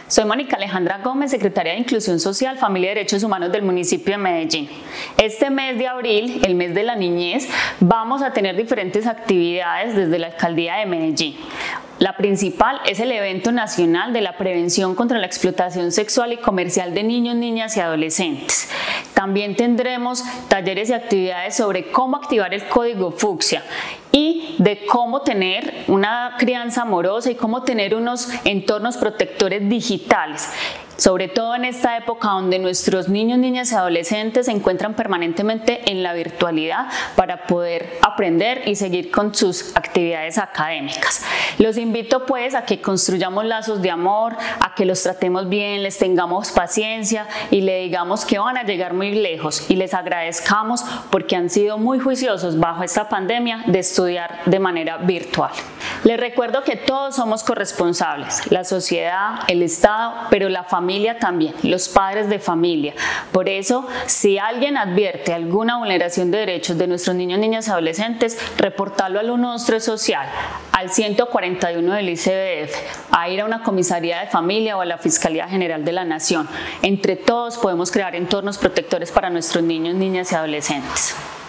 Soy Mónica Alejandra Gómez, secretaria de Inclusión Social, Familia y Derechos Humanos del municipio de Medellín. Este mes de abril, el mes de la niñez, vamos a tener diferentes actividades desde la Alcaldía de Medellín. La principal es el evento nacional de la prevención contra la explotación sexual y comercial de niños, niñas y adolescentes. También tendremos talleres y actividades sobre cómo activar el código fucsia y de cómo tener una crianza amorosa y cómo tener unos entornos protectores digitales, sobre todo en esta época donde nuestros niños, niñas y adolescentes se encuentran permanentemente en la virtualidad para poder aprender y seguir con sus actividades académicas. Los invito pues a que construyamos lazos de amor, a que los tratemos bien, les tengamos paciencia y le digamos que van a llegar muy lejos y les agradezcamos porque han sido muy juiciosos bajo esta pandemia de estudiar de manera virtual. Les recuerdo que todos somos corresponsables, la sociedad, el Estado, pero la familia también, los padres de familia. Por eso, si alguien advierte alguna vulneración de derechos de nuestros niños, niñas y adolescentes, reportarlo al 123 social, al 141 del ICBF, a ir a una comisaría de familia o a la Fiscalía General de la Nación. Entre todos podemos crear entornos protectores para nuestros niños, niñas y adolescentes.